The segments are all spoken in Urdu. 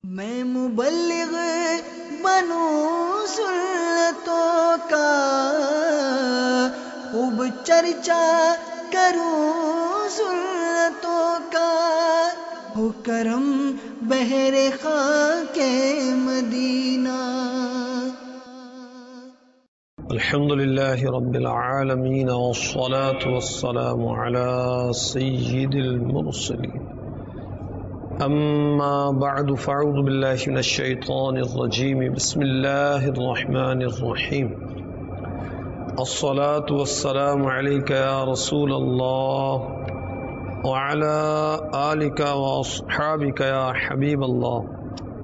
میں مبلغ بنوں سنتوں کا، خوب چرچا کروں سنتوں کا، ہو کرم بہر خاک مدینہ۔ الحمد لله رب العالمين والصلاة والسلام على سيد المرسلين، أما بعد فأعوذ بالله من الشيطان الرجيم، بسم الله الرحمن الرحيم، الصلاة والسلام عليك يا رسول الله وعلى آلك وأصحابك يا حبيب الله،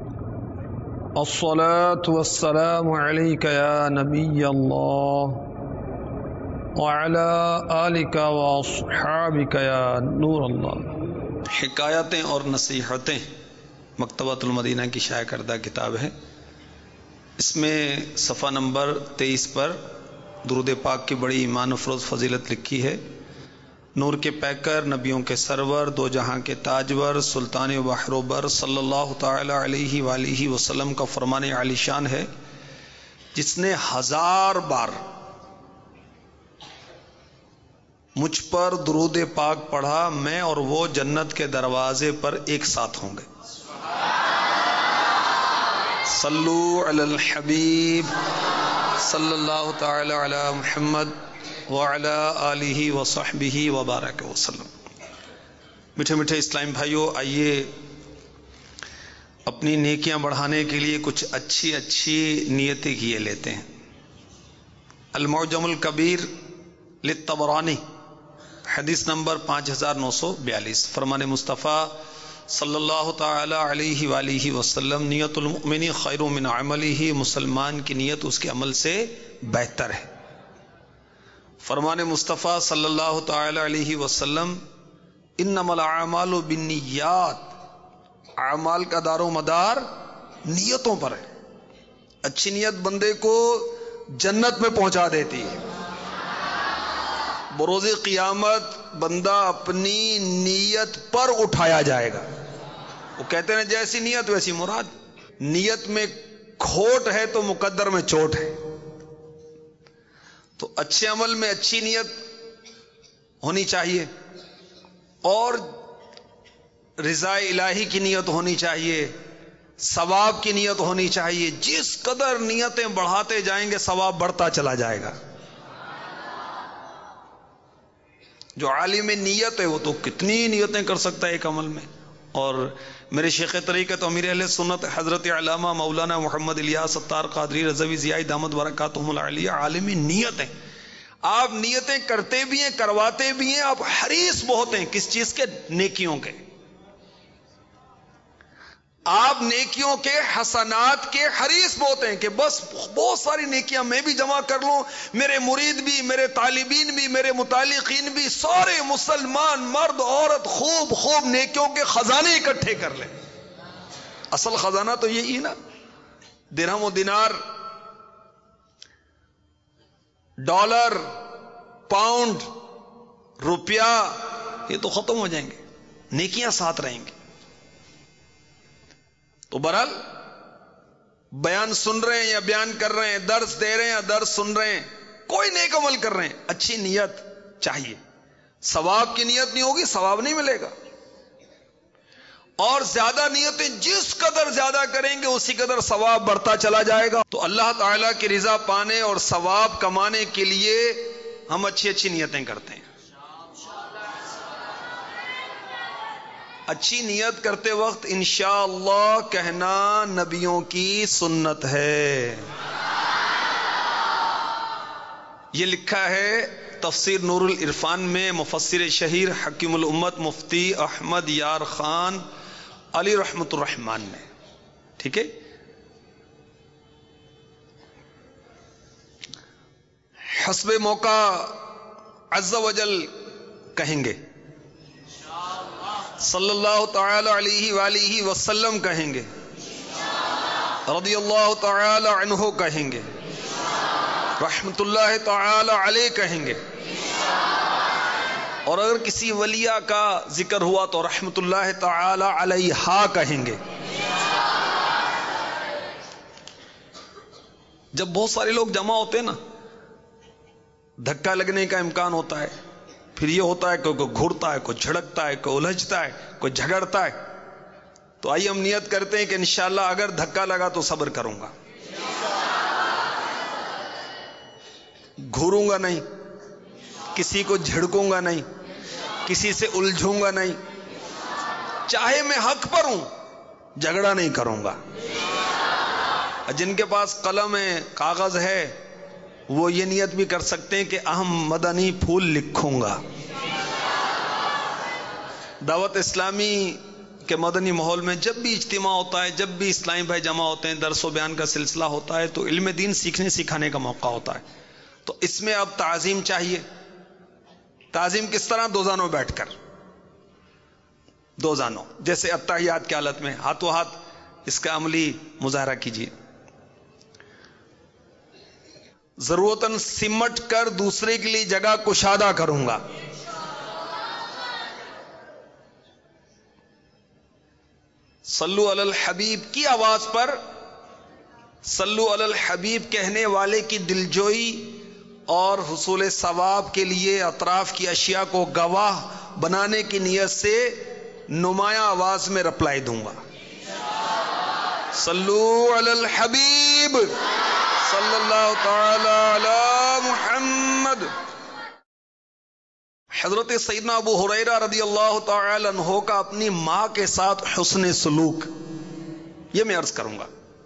الصلاة والسلام عليك يا نبي الله وعلى آلك وأصحابك يا نور الله۔ حکایتیں اور نصیحتیں مکتبۃ المدینہ کی شائع کردہ کتاب ہے۔ اس میں صفحہ نمبر 23 پر درود پاک کی بڑی ایمان افروز فضیلت لکھی ہے۔ نور کے پیکر، نبیوں کے سرور، دو جہاں کے تاجور، سلطان و بحر و بر صلی اللہ تعالی علیہ وآلہ وسلم کا فرمان عالی شان ہے، جس نے 1000 بار مجھ پر درود پاک پڑھا، میں اور وہ جنت کے دروازے پر ایک ساتھ ہوں گے۔ صلو علی الحبیب صلی اللہ تعالی علی محمد وعلی آلہ وصحبہ وبارک وسلم۔ میٹھے میٹھے اسلام بھائیوں، آئیے اپنی نیکیاں بڑھانے کے لیے کچھ اچھی نیتیں کیے لیتے ہیں۔ المعجم الکبیر للطبرانی، حدیث نمبر 5942، فرمان مصطفیٰ صلی اللہ تعالی علیہ وآلہ وسلم، نیت المؤمن خیر من عملہ، مسلمان کی نیت اس کے عمل سے بہتر ہے۔ فرمان مصطفیٰ صلی اللہ تعالی علیہ وسلم، انما الاعمال بالنیات، اعمال کا دار و مدار نیتوں پر ہے۔ اچھی نیت بندے کو جنت میں پہنچا دیتی ہے۔ بروز قیامت بندہ اپنی نیت پر اٹھایا جائے گا۔ وہ کہتے ہیں جیسی نیت ویسی مراد۔ نیت میں کھوٹ ہے تو مقدر میں چوٹ ہے۔ تو اچھے عمل میں اچھی نیت ہونی چاہیے، اور رضا الہی کی نیت ہونی چاہیے، ثواب کی نیت ہونی چاہیے۔ جس قدر نیتیں بڑھاتے جائیں گے ثواب بڑھتا چلا جائے گا۔ جو عالم نیت ہے وہ تو کتنی نیتیں کر سکتا ہے ایک عمل میں۔ اور میرے شیخ طریقت امیر اہل سنت حضرت علامہ مولانا محمد الیاس ستار قادری رضوی زیائی دامت برکاتہم العالیہ عالمی نیت ہیں۔ آپ نیتیں کرتے بھی ہیں، کرواتے بھی ہیں، آپ حریص بہت ہیں۔ کس چیز کے؟ نیکیوں کے۔ آپ نیکیوں کے، حسنات کے حریص بہت ہیں کہ بس بہت ساری نیکیاں میں بھی جمع کر لوں، میرے مرید بھی، میرے طالبین بھی، میرے متعلقین بھی، سارے مسلمان مرد عورت خوب نیکیوں کے خزانے اکٹھے کر لیں۔ اصل خزانہ تو یہی نا، درہم و دینار، ڈالر، پاؤنڈ، روپیہ، یہ تو ختم ہو جائیں گے، نیکیاں ساتھ رہیں گے۔ تو بہرحال بیان سن رہے ہیں یا بیان کر رہے ہیں، درس دے رہے ہیں یا درس سن رہے ہیں، کوئی نیک عمل کر رہے ہیں، اچھی نیت چاہیے۔ ثواب کی نیت نہیں ہوگی ثواب نہیں ملے گا۔ اور زیادہ نیتیں جس قدر زیادہ کریں گے اسی قدر ثواب بڑھتا چلا جائے گا۔ تو اللہ تعالیٰ کی رضا پانے اور ثواب کمانے کے لیے ہم اچھی نیتیں کرتے ہیں۔ اچھی نیت کرتے وقت انشاءاللہ کہنا نبیوں کی سنت ہے۔ یہ لکھا ہے تفسیر نور العرفان میں مفسر شہیر حکیم الامت مفتی احمد یار خان علی رحمت الرحمان نے، ٹھیک ہے۔ حسب موقع عز و جل کہیں گے، صلی اللہ تعالی علیہ وآلہ وسلم کہیں گے، رضی اللہ تعالی عنہ کہیں گے، رحمت اللہ تعالی علیہ کہیں گے، اور اگر کسی ولیہ کا ذکر ہوا تو رحمت اللہ تعالی علیہا کہیں گے۔ جب بہت سارے لوگ جمع ہوتے ہیں نا، دھکا لگنے کا امکان ہوتا ہے، پھر یہ ہوتا ہے کہ کوئی گھڑتا ہے، کوئی جھڑکتا ہے، کوئی الجھتا ہے، کوئی جھگڑتا ہے. تو آئیے ہم نیت کرتے ہیں کہ انشاءاللہ اگر دھکا لگا تو صبر کروں گا، گھوروں گا نہیں، کسی کو جھڑکوں گا نہیں، کسی سے الجھوں گا نہیں، چاہے میں حق پر ہوں جھگڑا نہیں کروں گا. جن کے پاس قلم ہے، کاغذ ہے، وہ یہ نیت بھی کر سکتے ہیں کہ اہم مدنی پھول لکھوں گا. دعوت اسلامی کے مدنی ماحول میں جب بھی اجتماع ہوتا ہے، جب بھی اسلامی بھائی جمع ہوتے ہیں، درس و بیان کا سلسلہ ہوتا ہے، تو علم دین سیکھنے سکھانے کا موقع ہوتا ہے. تو اس میں اب تعظیم چاہیے. تعظیم کس طرح؟ دو زانوں بیٹھ کر، دو زانوں، جیسے اتحیات کی حالت میں ہاتھوں ہاتھ. اس کا عملی مظاہرہ کیجیے. ضرورتاً سمٹ کر دوسرے کے لیے جگہ کشادہ کروں گا. صلو علی الحبیب کی آواز پر صلو علی الحبیب کہنے والے کی دلجوئی اور حصول ثواب کے لیے اطراف کی اشیاء کو گواہ بنانے کی نیت سے نمایاں آواز میں رپلائی دوں گا. صلو علی الحبیب صلی اللہ تعالی علی محمد. حضرت سیدنا ابو ہریرہ رضی اللہ تعالی عنہ کا اپنی ماں کے ساتھ حسن سلوک، یہ میں عرض کروں گا.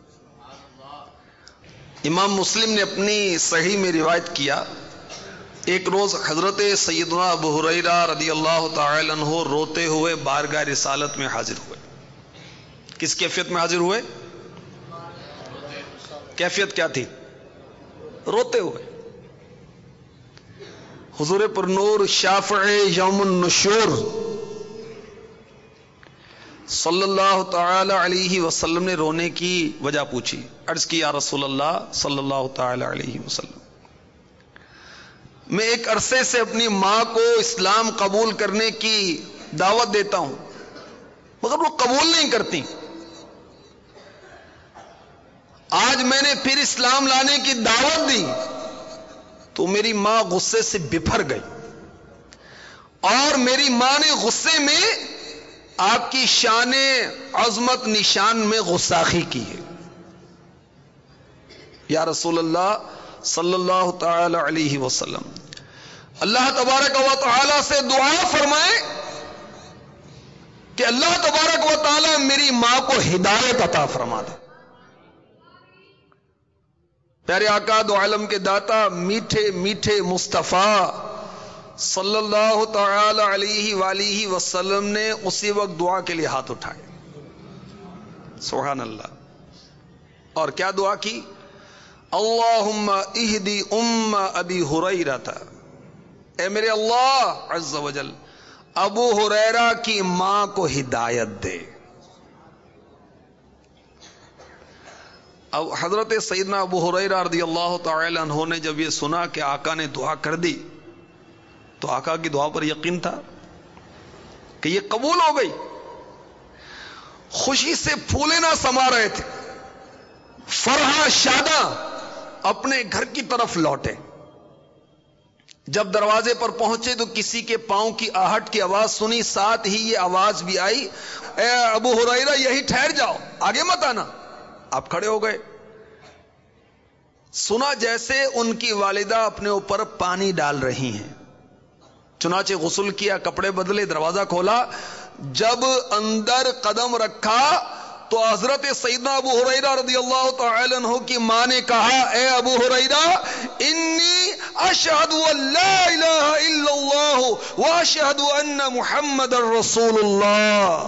امام مسلم نے اپنی صحیح میں روایت کیا، ایک روز حضرت سیدنا ابو ہریرہ رضی اللہ تعالی عنہ روتے ہوئے بارگاہ رسالت میں حاضر ہوئے. کس کیفیت میں حاضر ہوئے؟ کیفیت کیا تھی؟ روتے ہوئے. حضور پر نور شافع یوم النشور صلی اللہ تعالی علیہ وسلم نے رونے کی وجہ پوچھی. عرض کی، یا رسول اللہ صلی اللہ تعالی علیہ وسلم، میں ایک عرصے سے اپنی ماں کو اسلام قبول کرنے کی دعوت دیتا ہوں مگر وہ قبول نہیں کرتی. آج میں نے پھر اسلام لانے کی دعوت دی تو میری ماں غصے سے بپھر گئی، اور میری ماں نے غصے میں آپ کی شان عظمت نشان میں غستاخی کی ہے. یا رسول اللہ صلی اللہ تعالی علیہ وسلم، اللہ تبارک و تعالی سے دعا فرمائے کہ اللہ تبارک و تعالی میری ماں کو ہدایت عطا فرما دے. پیارے آقا دو عالم کے داتا میٹھے میٹھے مصطفیٰ صلی اللہ تعالی علیہ وآلہ وسلم نے اسی وقت دعا کے لیے ہاتھ اٹھائے. سبحان اللہ. اور کیا دعا کی؟ اللہم اہدی ام ابی ہریرہ، اے میرے اللہ عز و جل ابو ہریرہ کی ماں کو ہدایت دے. اب حضرت سیدنا ابو ہریرہ رضی اللہ تعالی عنہ نے جب یہ سنا کہ آقا نے دعا کر دی تو آقا کی دعا پر یقین تھا کہ یہ قبول ہو گئی. خوشی سے پھولے نہ سما رہے تھے، فرحاں شاداں اپنے گھر کی طرف لوٹے. جب دروازے پر پہنچے تو کسی کے پاؤں کی آہٹ کی آواز سنی، ساتھ ہی یہ آواز بھی آئی، اے ابو ہریرہ یہی ٹھہر جاؤ، آگے مت آنا. آپ کھڑے ہو گئے. سنا جیسے ان کی والدہ اپنے اوپر پانی ڈال رہی ہیں. چنانچہ غسل کیا، کپڑے بدلے، دروازہ کھولا. جب اندر قدم رکھا تو حضرت سیدنا ابو ہریرہ رضی اللہ تعالی عنہ کی ماں نے کہا، اے ابو ہریرہ انی اشہد ان لا الہ الا اللہ واشہد ان محمد رسول اللہ.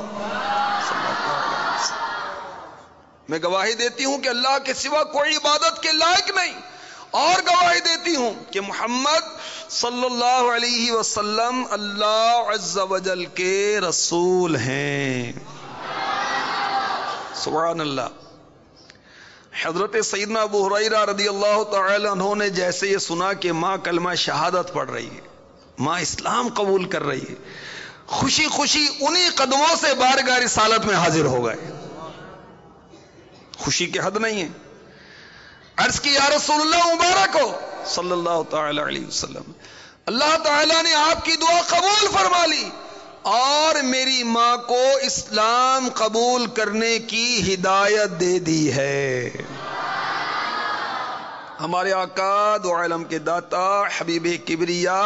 میں گواہی دیتی ہوں کہ اللہ کے سوا کوئی عبادت کے لائق نہیں، اور گواہی دیتی ہوں کہ محمد صلی اللہ علیہ وسلم اللہ عز و جل کے رسول ہیں. سبحان اللہ. حضرت سیدنا ابو ہریرہ رضی اللہ تعالی عنہ نے جیسے یہ سنا کہ ماں کلمہ شہادت پڑھ رہی ہے، ماں اسلام قبول کر رہی ہے، خوشی خوشی انہی قدموں سے بارگاہ رسالت میں حاضر ہو گئے. خوشی کی حد نہیں ہے. عرض کی یا رسول اللہ مبارک ہو صلی اللہ تعالی علیہ وسلم، اللہ تعالیٰ نے آپ کی دعا قبول فرما لی اور میری ماں کو اسلام قبول کرنے کی ہدایت دے دی ہے۔ ہمارے آقا دو عالم کے داتا حبیب کبریا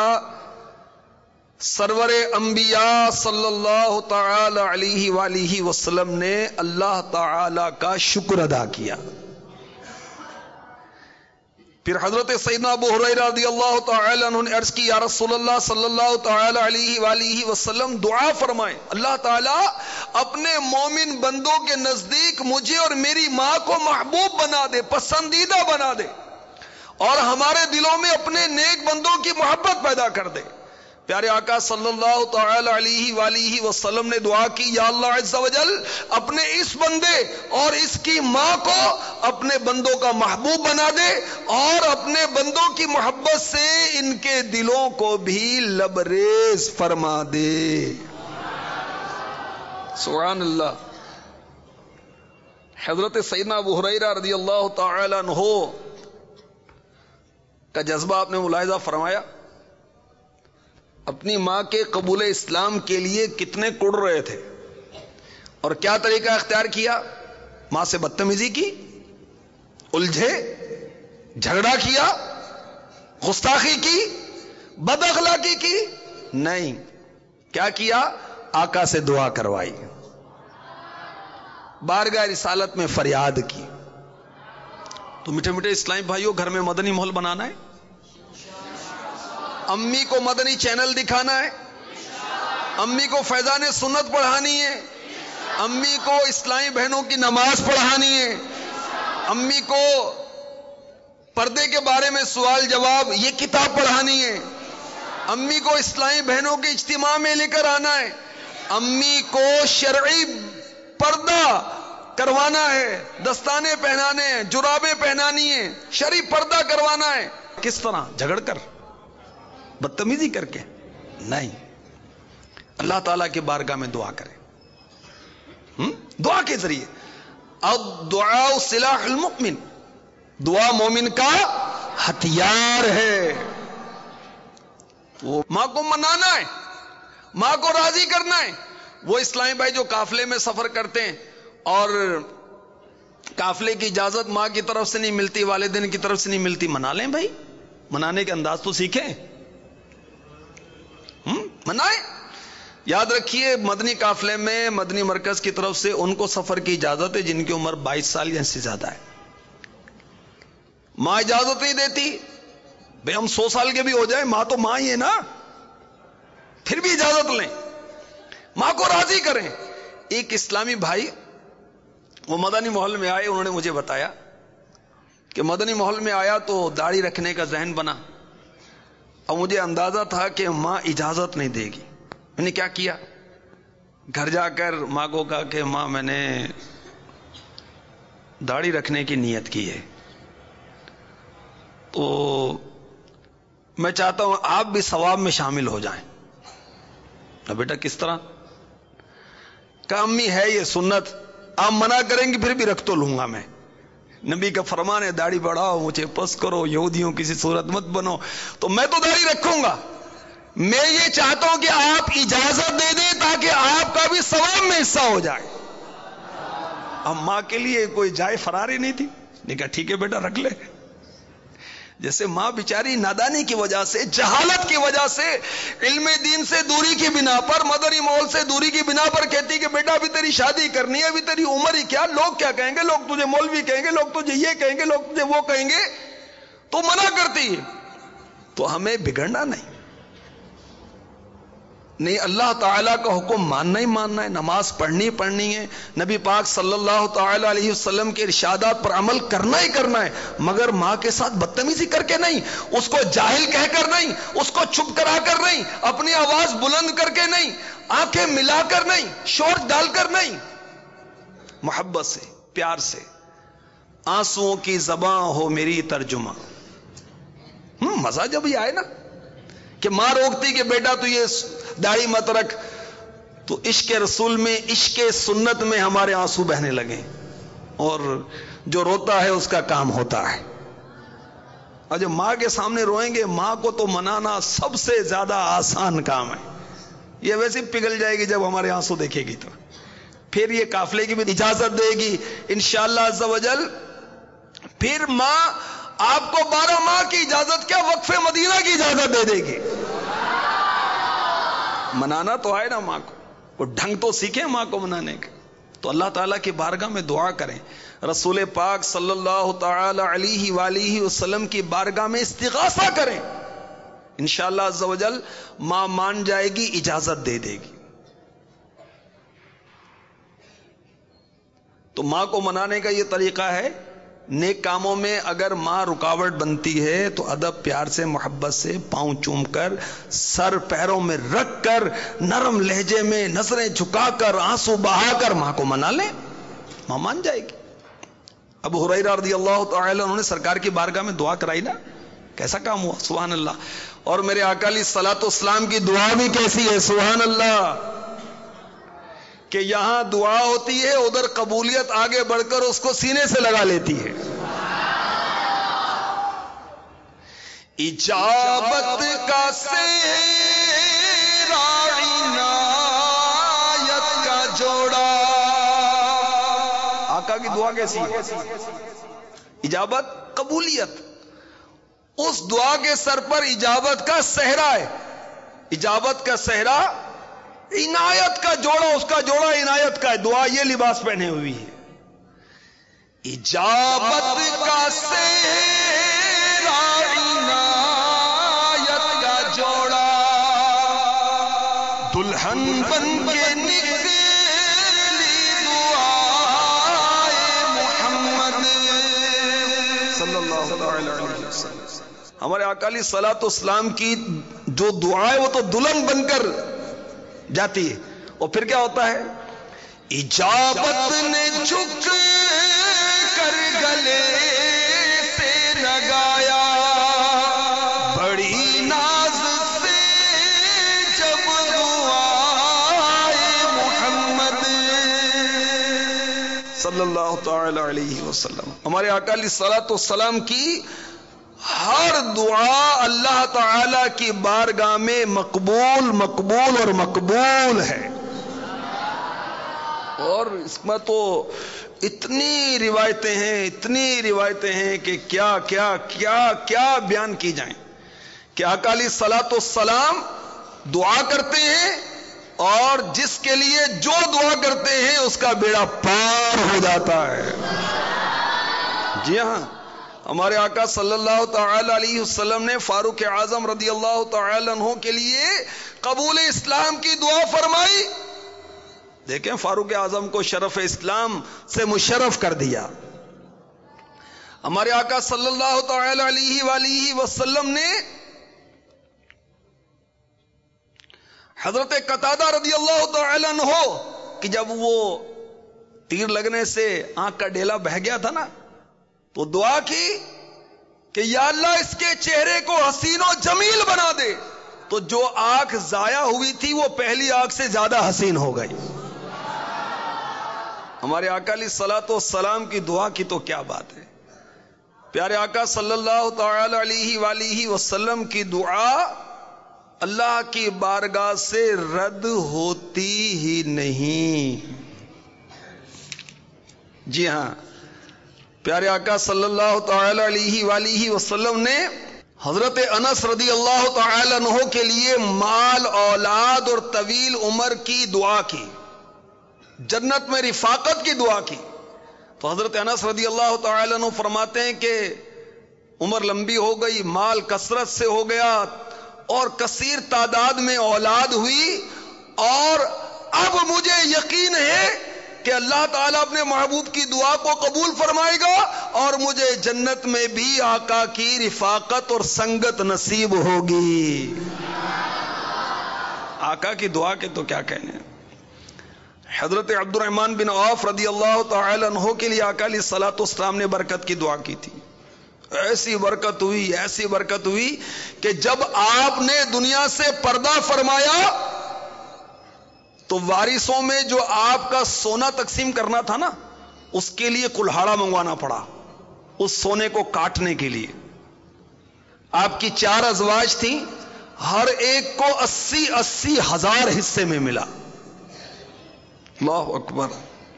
سرور انبیاء صلی اللہ تعالی علیہ وآلہ وسلم نے اللہ تعالی کا شکر ادا کیا۔ پھر حضرت سیدنا ابو ہریرہ رضی اللہ تعالی عنہ نے عرض کی یا رسول اللہ صلی اللہ تعالی علیہ وآلہ وسلم دعا فرمائیں اللہ تعالیٰ اپنے مومن بندوں کے نزدیک مجھے اور میری ماں کو محبوب بنا دے، پسندیدہ بنا دے، اور ہمارے دلوں میں اپنے نیک بندوں کی محبت پیدا کر دے۔ پیارے آقا صلی اللہ تعالی علیہ وآلہ وسلم نے دعا کی یا اللہ عز و جل اپنے اس بندے اور اس کی ماں کو اپنے بندوں کا محبوب بنا دے اور اپنے بندوں کی محبت سے ان کے دلوں کو بھی لبریز فرما دے۔ سبحان اللہ۔ حضرت سیدنا ابو ہریرہ رضی اللہ تعالی عنہ کا جذبہ آپ نے ملاحظہ فرمایا، اپنی ماں کے قبول اسلام کے لیے کتنے کڑ رہے تھے اور کیا طریقہ اختیار کیا؟ ماں سے بدتمیزی کی، الجھے، جھگڑا کیا، گستاخی کی، بد اخلاقی کی؟ نہیں، کیا کیا؟ آقا سے دعا کروائی، بارگاہ رسالت میں فریاد کی۔ تو میٹھے میٹھے اسلامی بھائیوں، گھر میں مدنی ماحول بنانا ہے، امی کو مدنی چینل دکھانا ہے، امی کو فیضان سنت پڑھانی ہے، امی کو اسلامی بہنوں کی نماز پڑھانی ہے، امی کو پردے کے بارے میں سوال جواب یہ کتاب پڑھانی ہے، امی کو اسلامی بہنوں کے اجتماع میں لے کر آنا ہے، امی کو شرعی پردہ کروانا ہے، دستانے پہنانے ہیں، جرابیں پہنانی ہیں، شرعی پردہ کروانا ہے۔ کس طرح؟ جھگڑ کر، بدتمیزی کر کے؟ نہیں، اللہ تعالیٰ کی بارگاہ میں دعا کریں، دعا کے ذریعے۔ الدعاء سلاح المؤمن، دعا مومن کا ہتھیار ہے۔ وہ ماں کو منانا ہے، ماں کو راضی کرنا ہے۔ وہ اسلامی بھائی جو قافلے میں سفر کرتے ہیں اور قافلے کی اجازت ماں کی طرف سے نہیں ملتی، والدین کی طرف سے نہیں ملتی، منا لیں بھائی، منانے کے انداز تو سیکھیں، منائیں۔ یاد رکھیے مدنی قافلے میں مدنی مرکز کی طرف سے ان کو سفر کی اجازت ہے جن کی عمر 22 سال یا سے زیادہ ہے۔ ماں اجازت نہیں دیتی، بھئی ہم 100 سال کے بھی ہو جائیں، ماں تو ماں ہی ہے نا، پھر بھی اجازت لیں، ماں کو راضی کریں۔ ایک اسلامی بھائی وہ مدنی ماحول میں آئے، انہوں نے مجھے بتایا کہ مدنی ماحول میں آیا تو داڑھی رکھنے کا ذہن بنا، اور مجھے اندازہ تھا کہ ماں اجازت نہیں دے گی۔ میں نے کیا کیا، گھر جا کر ماں کو کہا کہ ماں میں نے داڑھی رکھنے کی نیت کی ہے، تو میں چاہتا ہوں آپ بھی ثواب میں شامل ہو جائیں۔ بیٹا کس طرح؟ کہ امی ہے یہ سنت، آپ منع کریں گے پھر بھی رکھ تو لوں گا میں، نبی کا فرمان ہے داڑھی بڑھاؤ، مجھے پس کرو، یہودیوں کسی صورت مت بنو، تو میں تو داڑھی رکھوں گا۔ میں یہ چاہتا ہوں کہ آپ اجازت دے دیں تاکہ آپ کا بھی ثواب میں حصہ ہو جائے۔ اب ماں کے لیے کوئی جائے فراری نہیں تھی، نے کہا ٹھیک ہے بیٹا رکھ لے۔ جیسے ماں بیچاری نادانی کی وجہ سے، جہالت کی وجہ سے، علم دین سے دوری کی بنا پر، مدنی ماحول سے دوری کی بنا پر کہتی کہ بیٹا ابھی تیری شادی کرنی ہے، ابھی تیری عمر ہی کیا، لوگ کیا کہیں گے، لوگ تجھے مولوی کہیں گے، لوگ تجھے یہ کہیں گے، لوگ تجھے وہ کہیں گے، تو منع کرتی ہے۔ تو ہمیں بگڑنا نہیں، اللہ تعالیٰ کا حکم ماننا ہی ماننا ہے، نماز پڑھنی ہے، نبی پاک صلی اللہ تعالی علیہ وسلم کے ارشادات پر عمل کرنا ہی کرنا ہے، مگر ماں کے ساتھ بدتمیزی کر کے نہیں، اس کو جاہل کہہ کر نہیں، اس کو چپ کرا کر نہیں، اپنی آواز بلند کر کے نہیں، آنکھیں ملا کر نہیں، شور ڈال کر نہیں، محبت سے، پیار سے۔ آنسوؤں کی زباں ہو میری ترجمہ۔ مزہ جب یہ آئے نا کہ ماں روکتی کہ بیٹا تو یہ داڑھی مت رکھ، تو عشق رسول میں، عشق سنت میں ہمارے آنسو بہنے لگے، اور جو روتا ہے اس کا کام ہوتا ہے۔ اور جب ماں کے سامنے روئیں گے، ماں کو تو منانا سب سے زیادہ آسان کام ہے. یہ ویسے پگھل جائے گی جب ہمارے آنسو دیکھے گی تو. پھر یہ قافلے کی بھی اجازت دے گی انشاءاللہ عز و جل. پھر ماں آپ کو 12 ماہ کی اجازت کیا، وقف مدینہ کی اجازت دے دے گی. منانا تو آئے نا ماں کو، وہ ڈھنگ تو سیکھیں ماں کو منانے کا. تو اللہ تعالیٰ کی بارگاہ میں دعا کریں، رسول پاک صلی اللہ تعالی علیہ وآلہ وسلم کی بارگاہ میں استغاثہ کریں. انشاءاللہ عز و جل ماں مان جائے گی، اجازت دے دے گی. تو ماں کو منانے کا یہ طریقہ ہے. نیک کاموں میں اگر ماں رکاوٹ بنتی ہے تو ادب، پیار سے، محبت سے پاؤں چوم کر، سر پیروں میں رکھ کر، نرم لہجے میں نظریں جھکا کر، آنسو بہا کر ماں کو منا لیں، ماں مان جائے گی. ابو ہریرہ رضی اللہ تعالی عنہ نے سرکار کی بارگاہ میں دعا کرائی نا، کیسا کام ہوا، سبحان اللہ. اور میرے آقا علیہ الصلوۃ والسلام کی دعا بھی کیسی ہے، سبحان اللہ، کہ یہاں دعا ہوتی ہے، ادھر قبولیت آگے بڑھ کر اس کو سینے سے لگا لیتی ہے. اجابت کا سہرا، عنایت کا جوڑا. آقا کی دعا کیسی ہے، اجابت، قبولیت. اس دعا کے سر پر اجابت کا صحرا ہے. اجابت کا صحرا، عنایت کا جوڑا، اس کا جوڑا عنایت کا ہے. دعا یہ لباس پہنے ہوئی ہے. اجابت کا صحرا، عنایت کا جوڑا، دلہن بن کے نکلی دعائے محمد صلی اللہ علیہ وسلم. ہمارے آقا علیہ الصلوۃ والسلام کی جو دعا ہے وہ تو دلہن بن کر جاتی ہے. اور پھر کیا ہوتا ہے، اجابت نے جھک کر گلے سے لگایا، بڑی ناز سے جب دعائے محمد صلی اللہ تعالی علیہ وسلم. ہمارے آقا علیہ الصلوۃ والسلام کی ہر دعا اللہ تعالی کی بارگاہ میں مقبول مقبول اور مقبول ہے. اور اس میں تو اتنی روایتیں ہیں، اتنی روایتیں ہیں کہ کیا کیا کیا کیا بیان کی جائیں. کہ آقا علیہ الصلوۃ والسلام دعا کرتے ہیں اور جس کے لیے جو دعا کرتے ہیں اس کا بیڑا پار ہو جاتا ہے. جی ہاں، ہمارے آقا صلی اللہ تعالی علیہ وسلم نے فاروق اعظم رضی اللہ تعالی عنہ کے لیے قبول اسلام کی دعا فرمائی. دیکھیں فاروق اعظم کو شرف اسلام سے مشرف کر دیا. ہمارے آقا صلی اللہ تعالی علیہ وآلہ وسلم نے حضرت قتادہ رضی اللہ تعالی عنہ کہ جب وہ تیر لگنے سے آنکھ کا ڈیلا بہہ گیا تھا نا، تو دعا کی کہ یا اللہ اس کے چہرے کو حسین و جمیل بنا دے. تو جو آنکھ ضائع ہوئی تھی وہ پہلی آنکھ سے زیادہ حسین ہو گئی. ہمارے آقا علیہ الصلوۃ والسلام کی دعا کی تو کیا بات ہے. پیارے آقا صلی اللہ تعالی علیہ وآلہ وسلم کی دعا اللہ کی بارگاہ سے رد ہوتی ہی نہیں. جی ہاں، پیارے آقا صلی اللہ تعالی علیہ وآلہ وسلم نے حضرت انس رضی اللہ تعالی عنہ کے لیے مال، اولاد اور طویل عمر کی دعا کی، جنت میں رفاقت کی دعا کی. تو حضرت انس رضی اللہ تعالی عنہ فرماتے ہیں کہ عمر لمبی ہو گئی، مال کثرت سے ہو گیا اور کثیر تعداد میں اولاد ہوئی، اور اب مجھے یقین ہے کہ اللہ تعالیٰ اپنے محبوب کی دعا کو قبول فرمائے گا اور مجھے جنت میں بھی آقا کی رفاقت اور سنگت نصیب ہوگی. آقا کی دعا کے تو کیا کہنے. حضرت عبد الرحمن بن عوف رضی اللہ تعالی عنہ کے لیے آقا علیہ الصلوۃ والسلام نے برکت کی دعا کی تھی. ایسی برکت ہوئی، ایسی برکت ہوئی کہ جب آپ نے دنیا سے پردہ فرمایا تو وارثوں میں جو آپ کا سونا تقسیم کرنا تھا نا، اس کے لیے کلہاڑا منگوانا پڑا اس سونے کو کاٹنے کے لیے. آپ کی 4 ازواج تھیں، ہر ایک کو 80,000 حصے میں ملا. اللہ اکبر.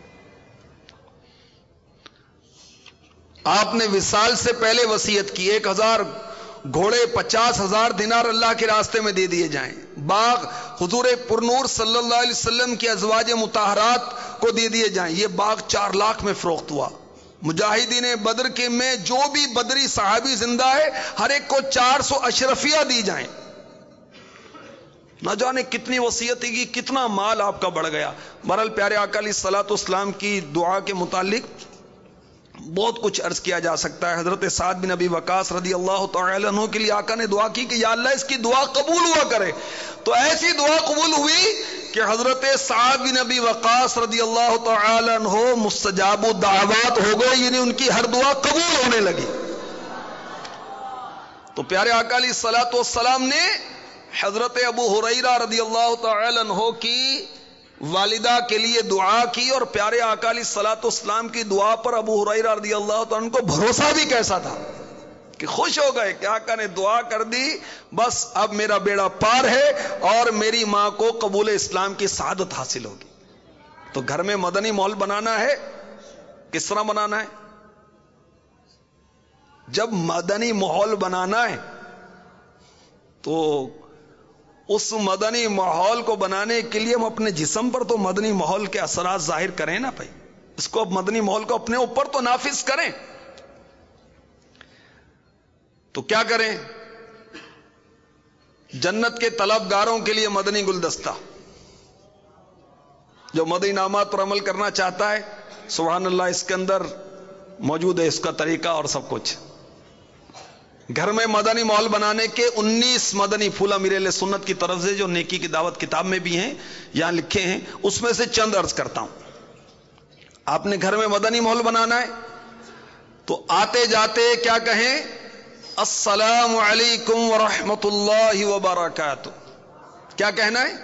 آپ نے وصال سے پہلے وصیت کی 1000 گھوڑے 50,000 دینار اللہ کے راستے میں دے دیے جائیں. باغ حضور پرنور صلی اللہ علیہ وسلم کی ازواج مطہرات کو دے دیے جائیں. یہ باغ 4 لاکھ میں فروخت ہوا. مجاہدین بدر کے میں جو بھی بدری صحابی زندہ ہے ہر ایک کو 400 اشرفیہ دی جائیں. نہ جانے کتنی وصیت کی، کتنا مال آپ کا بڑھ گیا. بہرحال پیارے آقا علیہ الصلوۃ والسلام کی دعا کے متعلق بہت کچھ عرض کیا جا سکتا ہے. حضرت سعد بن ابی وقاص رضی اللہ تعالی عنہ کے لیے آقا نے دعا کی کہ یا اللہ اس کی دعا قبول ہوا کرے. تو ایسی دعا قبول ہوئی کہ حضرت سعد بن ابی وقاص رضی اللہ تعالی عنہ مستجاب الدعوات ہو گئے، یعنی ان کی ہر دعا قبول ہونے لگی. تو پیارے آقا علیہ الصلوۃ والسلام نے حضرت ابو ہریرہ رضی اللہ تعالی عنہ کی والدہ کے لیے دعا کی، اور پیارے آقا علیہ الصلوۃ والسلام کی دعا پر ابو ہریرہ رضی اللہ تعالی عنہ کو بھروسہ بھی کیسا تھا کہ خوش ہو گئے کہ آقا نے دعا کر دی، بس اب میرا بیڑا پار ہے اور میری ماں کو قبول اسلام کی سعادت حاصل ہوگی. تو گھر میں مدنی ماحول بنانا ہے. کس طرح بنانا ہے؟ جب مدنی ماحول بنانا ہے تو اس مدنی ماحول کو بنانے کے لیے ہم اپنے جسم پر تو مدنی ماحول کے اثرات ظاہر کریں نا بھائی. اس کو اب مدنی ماحول کو اپنے اوپر تو نافذ کریں. تو کیا کریں؟ جنت کے طلبگاروں کے لیے مدنی گلدستہ. جو مدنی انعامات پر عمل کرنا چاہتا ہے سبحان اللہ اس کے اندر موجود ہے، اس کا طریقہ اور سب کچھ. گھر میں مدنی ماحول بنانے کے 19 مدنی پھول امیر اہل سنت کی طرف سے جو نیکی کی دعوت کتاب میں بھی ہیں یہاں لکھے ہیں، اس میں سے چند عرض کرتا ہوں. آپ نے گھر میں مدنی ماحول بنانا ہے تو آتے جاتے کیا کہیں؟ السلام علیکم ورحمۃ اللہ وبرکاتہ. کیا کہنا ہے؟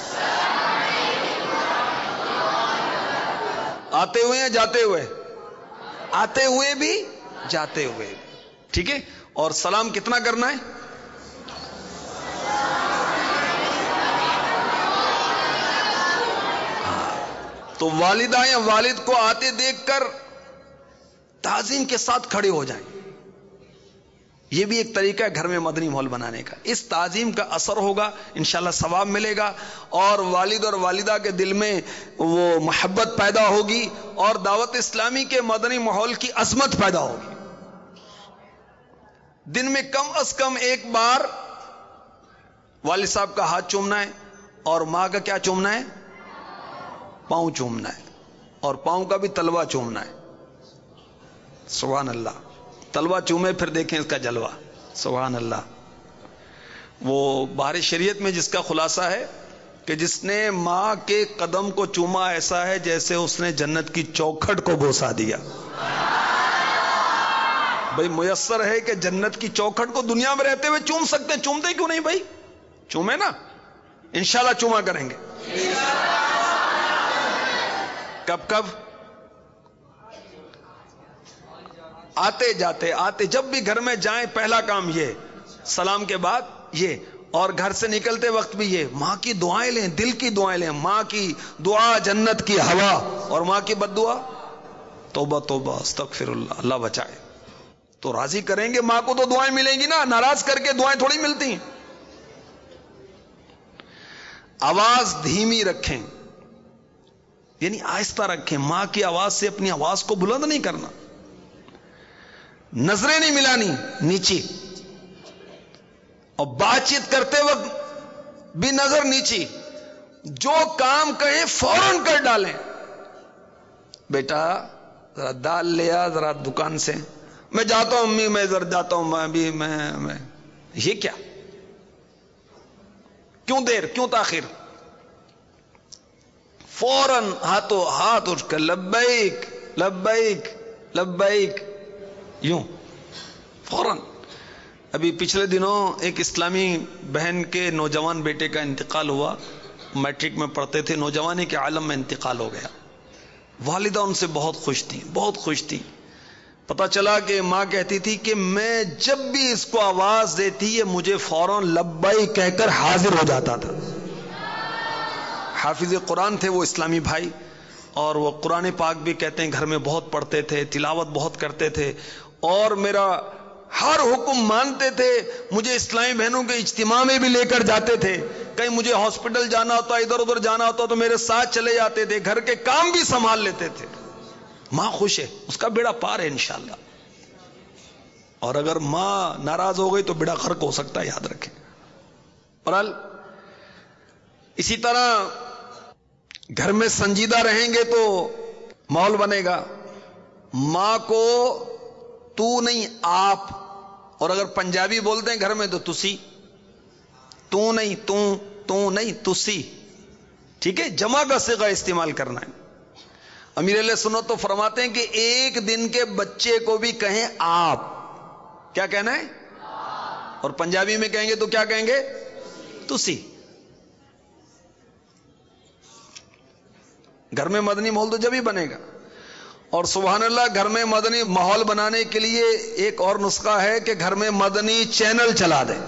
آتے ہوئے ہیں جاتے ہوئے؟ آتے ہوئے بھی جاتے ہوئے بھی. ٹھیک ہے. اور سلام کتنا کرنا ہے؟ تو والدہ یا والد کو آتے دیکھ کر تعظیم کے ساتھ کھڑے ہو جائیں. یہ بھی ایک طریقہ ہے گھر میں مدنی ماحول بنانے کا. اس تعظیم کا اثر ہوگا، انشاءاللہ ثواب ملے گا، اور والد اور والدہ کے دل میں وہ محبت پیدا ہوگی اور دعوت اسلامی کے مدنی ماحول کی عظمت پیدا ہوگی. دن میں کم از کم ایک بار والد صاحب کا ہاتھ چومنا ہے، اور ماں کا کیا چومنا ہے؟ پاؤں چومنا ہے، اور پاؤں کا بھی تلوا چومنا ہے. سبحان اللہ. تلوا چومے پھر دیکھیں اس کا جلوہ. سبحان اللہ. وہ بہار شریعت میں جس کا خلاصہ ہے کہ جس نے ماں کے قدم کو چوما ایسا ہے جیسے اس نے جنت کی چوکھٹ کو بوسا دیا. بھائی میسر ہے کہ جنت کی چوکھٹ کو دنیا میں رہتے ہوئے چوم سکتے ہیں، چومتے کیوں نہیں بھائی؟ چومے نا، انشاءاللہ چوما کریں گے. کب کب؟ آتے جاتے. آتے جب بھی گھر میں جائیں پہلا کام یہ، سلام کے بعد یہ، اور گھر سے نکلتے وقت بھی یہ. ماں کی دعائیں لیں، دل کی دعائیں لیں. ماں کی دعا جنت کی ہوا، اور ماں کی بد دعا توبہ توبہ استغفر اللہ، اللہ بچائے. تو راضی کریں گے ماں کو تو دعائیں ملیں گی نا، ناراض کر کے دعائیں تھوڑی ملتی ہیں. آواز دھیمی رکھیں، یعنی آہستہ رکھیں. ماں کی آواز سے اپنی آواز کو بلند نہیں کرنا. نظریں نہیں ملانی نیچی، اور بات چیت کرتے وقت بھی نظر نیچی. جو کام کہیں فوراً کر ڈالیں. بیٹا ذرا دال لیا ذرا دکان سے. میں جاتا ہوں امی، میں ذرا جاتا ہوں میں یہ کیا؟ کیوں دیر، کیوں تاخیر؟ فوراً ہاتھوں ہاتھ اٹھ کر لبیک لبیک لبیک، یوں فوراً. ابھی پچھلے دنوں ایک اسلامی بہن کے نوجوان بیٹے کا انتقال ہوا. میٹرک میں پڑھتے تھے، نوجوانی کے عالم میں انتقال ہو گیا. والدہ ان سے بہت خوش تھیں، بہت خوش تھیں. پتہ چلا کہ ماں کہتی تھی کہ میں جب بھی اس کو آواز دیتی یہ مجھے فوراً لبائی کہہ کر حاضر ہو جاتا تھا. حافظ قرآن تھے وہ اسلامی بھائی، اور وہ قرآن پاک بھی کہتے ہیں گھر میں بہت پڑھتے تھے، تلاوت بہت کرتے تھے، اور میرا ہر حکم مانتے تھے. مجھے اسلامی بہنوں کے اجتماع میں بھی لے کر جاتے تھے، کہیں مجھے ہاسپٹل جانا ہوتا، ادھر ادھر جانا ہوتا تو میرے ساتھ چلے جاتے تھے، گھر کے کام بھی سنبھال لیتے تھے. ماں خوش ہے، اس کا بیڑا پار ہے انشاءاللہ. اور اگر ماں ناراض ہو گئی تو بیڑا غرق ہو سکتا ہے، یاد رکھیں. اور اسی طرح گھر میں سنجیدہ رہیں گے تو ماحول بنے گا. ماں کو تو نہیں آپ، اور اگر پنجابی بولتے ہیں گھر میں تو تسی، تو نہیں تو نہیں تسی، ٹھیک ہے، جمع کا صیغہ استعمال کرنا ہے. امیر اہل سنت تو فرماتے ہیں کہ ایک دن کے بچے کو بھی کہیں آپ، کیا کہنا ہے؟ اور پنجابی میں کہیں گے تو کیا کہیں گے؟ تسی. گھر میں مدنی ماحول تو جب ہی بنے گا. اور سبحان اللہ، گھر میں مدنی ماحول بنانے کے لیے ایک اور نسخہ ہے کہ گھر میں مدنی چینل چلا دیں،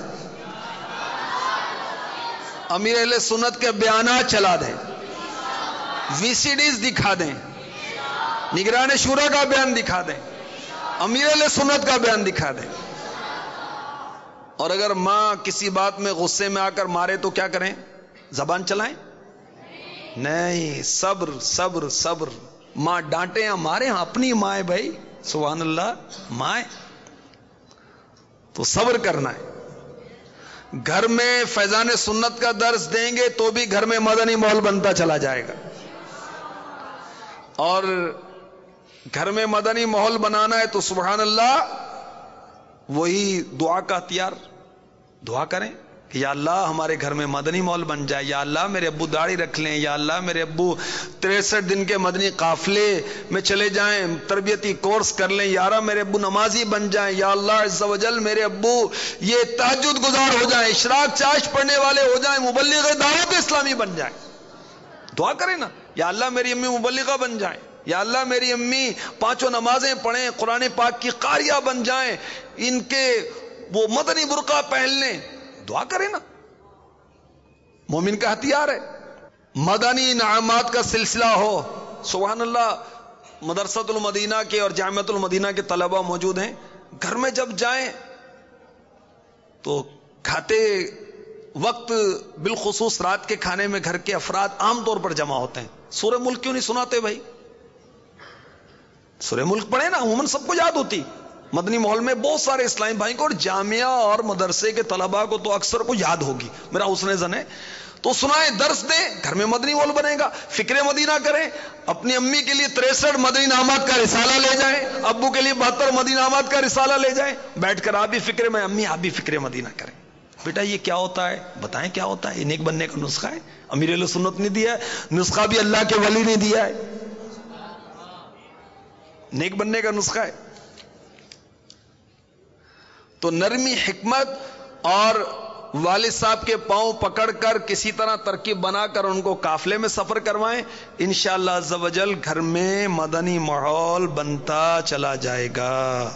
امیر اہل سنت کے بیانات چلا دیں، وی سی ڈیز دکھا دیں، نگران شورا کا بیان دکھا دیں، امیر اہل سنت کا بیان دکھا دیں. اور اگر ماں کسی بات میں غصے میں آ کر مارے تو کیا کریں؟ زبان چلائیں؟ نہیں، صبر صبر صبر. ماں ڈانٹے یا مارے، ہاں اپنی ماں ہے بھائی، سبحان اللہ، ماں ہے تو صبر کرنا ہے. گھر میں فیضان سنت کا درس دیں گے تو بھی گھر میں مدنی ماحول بنتا چلا جائے گا. اور گھر میں مدنی ماحول بنانا ہے تو سبحان اللہ وہی دعا کا اختیار، دعا کریں کہ یا اللہ ہمارے گھر میں مدنی ماحول بن جائے، یا اللہ میرے ابو داڑھی رکھ لیں، یا اللہ میرے ابو 63 دن کے مدنی قافلے میں چلے جائیں، تربیتی کورس کر لیں، یا اللہ میرے ابو نمازی بن جائیں، یا اللہ عز و جل میرے ابو یہ تہجد گزار ہو جائیں، اشراق چاش پڑھنے والے ہو جائیں، مبلغ دعوت اسلامی بن جائیں. دعا کریں نا، یا اللہ میری امی مبلغہ بن جائیں، یا اللہ میری امی 5 نمازیں پڑھیں، قرآن پاک کی قاریہ بن جائیں، ان کے وہ مدنی برقع پہن لیں. دعا کریں نا، مومن کا ہتھیار ہے. مدنی انعامات کا سلسلہ ہو. سبحان اللہ، مدرسۃ المدینہ کے اور جامعۃ المدینہ کے طلبہ موجود ہیں. گھر میں جب جائیں تو کھاتے وقت، بالخصوص رات کے کھانے میں گھر کے افراد عام طور پر جمع ہوتے ہیں. سورہ ملک کیوں نہیں سناتے بھائی؟ سورہ ملک پڑھے نا، عموماً سب کو یاد ہوتی. مدنی ماحول میں بہت سارے اسلامی بھائی کو اور جامعہ اور مدرسے کے طلباء کو تو اکثر کو یاد ہوگی، میرا حسن زن ہے. تو سنائیں، درس دیں، گھر میں مدنی ماحول بنے گا. فکر مدینہ کریں، اپنی امی کے لیے 63 مدنی انعامات کا رسالہ لے جائیں، ابو کے لیے 72 مدنی انعامات کا رسالہ لے جائیں. بیٹھ کر آپ بھی فکر میں، امی آپ بھی فکر مدینہ کریں. بیٹا یہ کیا ہوتا ہے؟ بتائیں کیا ہوتا ہے. یہ نیک بننے کا نسخہ ہے، امیر اہل سنت نے دیا ہے، نسخہ بھی اللہ کے ولی نے دیا ہے، نیک بننے کا نسخہ ہے. تو نرمی، حکمت اور والد صاحب کے پاؤں پکڑ کر کسی طرح ترکیب بنا کر ان کو قافلے میں سفر کروائیں. انشاءاللہ عز و جل گھر میں مدنی ماحول بنتا چلا جائے گا.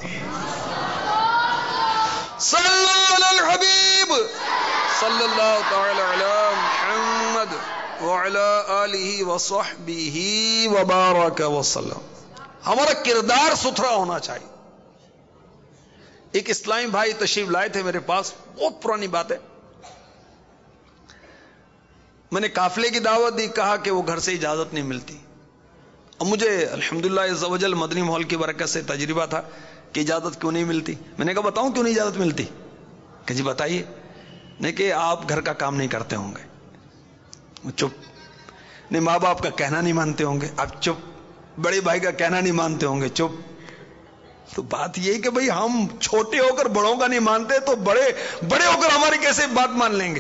صلو علی الحبیب صلی اللہ تعالی علی محمد وعلی آلہ وصحبہ وبارک وسلم. ہمارا کردار ستھرا ہونا چاہیے. ایک اسلامی بھائی تشریف لائے تھے میرے پاس، بہت پرانی بات ہے. میں نے قافلے کی دعوت دی، کہا کہ وہ گھر سے اجازت نہیں ملتی. اب مجھے الحمدللہ عز و جل مدنی ماحول کی برکت سے تجربہ تھا کہ اجازت کیوں نہیں ملتی. میں نے کہا بتاؤں کیوں نہیں اجازت ملتی؟ کہ جی بتائیے. نہیں کہ آپ گھر کا کام نہیں کرتے ہوں گے. چپ. نہیں، ماں باپ کا کہنا نہیں مانتے ہوں گے. آپ چپ. بڑے بھائی کا کہنا نہیں مانتے ہوں گے. چپ. تو بات یہ کہ بھئی ہم چھوٹے ہو کر بڑوں کا نہیں مانتے تو بڑے ہو کر ہماری کیسے بات مان لیں گے؟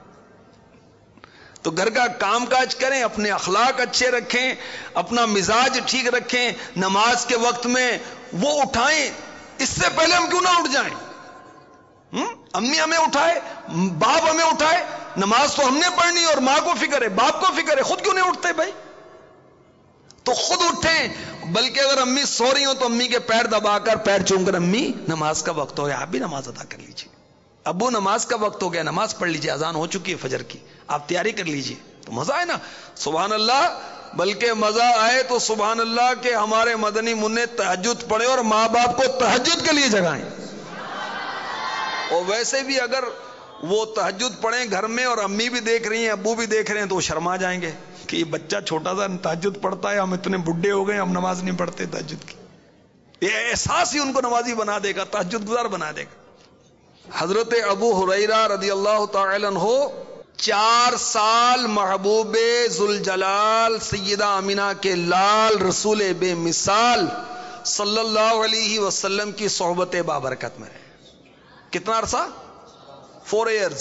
تو گھر کا کام کاج کریں، اپنے اخلاق اچھے رکھیں، اپنا مزاج ٹھیک رکھیں. نماز کے وقت میں وہ اٹھائیں، اس سے پہلے ہم کیوں نہ اٹھ جائیں؟ امی ہمیں اٹھائے، باپ ہمیں اٹھائے، نماز تو ہم نے پڑھنی اور ماں کو فکر ہے، باپ کو فکر ہے، خود کیوں نہیں اٹھتے بھائی؟ تو خود اٹھیں، بلکہ اگر امی سو رہی ہوں تو امی کے پیر دبا کر پیر چوم کر امی نماز کا وقت ہو گیا, آپ بھی نماز ادا کر لیجیے. ابو نماز کا وقت ہو گیا, نماز پڑھ لیجیے, اذان ہو چکی ہے فجر کی, آپ تیاری کر لیجیے. تو مزہ آئے نا, سبحان اللہ. بلکہ مزہ آئے تو سبحان اللہ کہ ہمارے مدنی منع تہجد پڑھے اور ماں باپ کو تہجد کے لیے جگائیں. اور ویسے بھی اگر وہ تہجد پڑھیں گھر میں اور امی بھی دیکھ رہی ہیں ابو بھی دیکھ رہے ہیں تو وہ شرما جائیں گے کہ یہ بچہ چھوٹا سا تہجد پڑھتا ہے, ہم اتنے بڈھے ہو گئے ہم نماز نہیں پڑھتے تہجد کی. یہ احساس ہی ان کو نمازی بنا دے گا, تہجد گزار بنا دے گا. حضرت ابو ہریرہ رضی اللہ تعالی عنہ 4 سال محبوب ذوالجلال سیدہ آمینہ کے لال رسول بے مثال صلی اللہ علیہ وسلم کی صحبت بابرکت میں رہے. کتنا عرصہ؟ 4 years,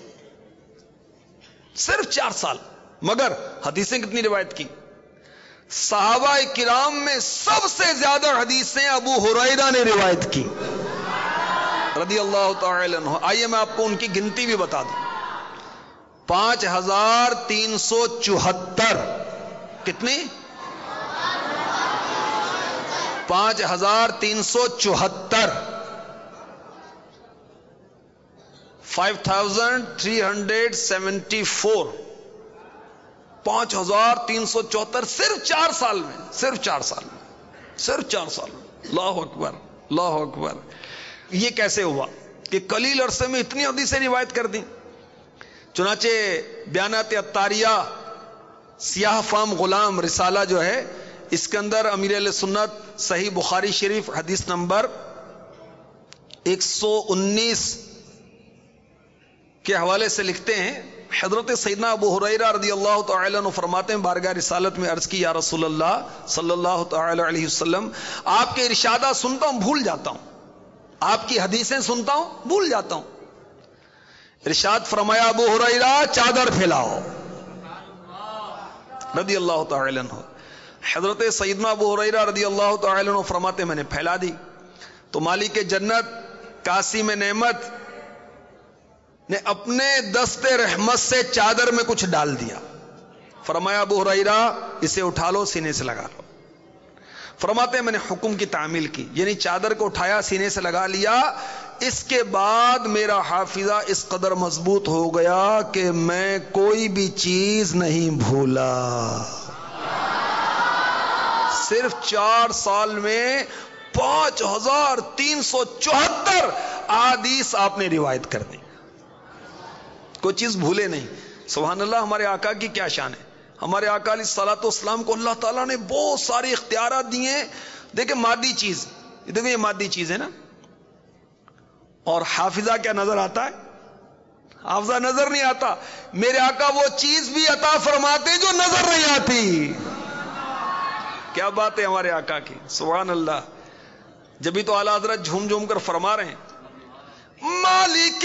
صرف 4 سال. مگر حدیثیں کتنی روایت کی؟ صحابہ کرام میں سب سے زیادہ حدیثیں ابو ہریرہ نے روایت کی رضی اللہ تعالی عنہ. آئیے میں آپ کو ان کی گنتی بھی بتا دوں. 5374. کتنی؟ 5374. 5374. 5374 صرف 4 سال میں, صرف 4 سال میں, صرف 4 سال میں. اللہ اکبر, اللہ اکبر. یہ کیسے ہوا کہ قلیل عرصے میں اتنی حدیثیں روایت کر دیں؟ چنانچہ بیانات عطاریہ سیاہ فام غلام رسالہ جو ہے, اس کے اندر امیر اہل سنت صحیح بخاری شریف حدیث نمبر 119 کے حوالے سے لکھتے ہیں, حضرت سیدنا ابو ہریرہ رضی اللہ تعالی عنہ فرماتے ہیں بارگاہ رسالت میں عرض کی یا رسول اللہ صلی اللہ تعالی علیہ وسلم, آپ کے ارشادات سنتا ہوں بھول جاتا ہوں, آپ کی حدیثیں سنتا ہوں بھول جاتا ہوں. ارشاد فرمایا ابو ہریرہ چادر پھیلاؤ رضی اللہ تعالی عنہ. حضرت سیدنا ابو ہریرہ رضی اللہ تعالی عنہ فرماتے میں نے پھیلا دی تو مالک جنت قاسم نعمت نے اپنے دست رحمت سے چادر میں کچھ ڈال دیا. فرمایا ابو ہریرہ اسے اٹھا لو, سینے سے لگا لو. فرماتے ہیں میں نے حکم کی تعمیل کی, یعنی چادر کو اٹھایا سینے سے لگا لیا. اس کے بعد میرا حافظہ اس قدر مضبوط ہو گیا کہ میں کوئی بھی چیز نہیں بھولا. صرف 4 سال میں 5374 احادیث آپ نے روایت کر دی, کوئی چیز بھولے نہیں. سبحان اللہ. ہمارے آقا کی کیا شان ہے. ہمارے آقا علیہ الصلوۃ والسلام کو اللہ تعالیٰ نے بہت سارے اختیارات دیے ہیں. دیکھیں مادی چیز, دیکھیں یہ مادی چیز ہے نا, اور حافظہ کیا نظر آتا ہے؟ حافظہ نظر نہیں آتا. میرے آقا وہ چیز بھی عطا فرماتے جو نظر نہیں آتی. کیا بات ہے ہمارے آقا کی, سبحان اللہ. جبھی تو اعلیٰ حضرت جھوم جھوم کر فرما رہے ہیں مالک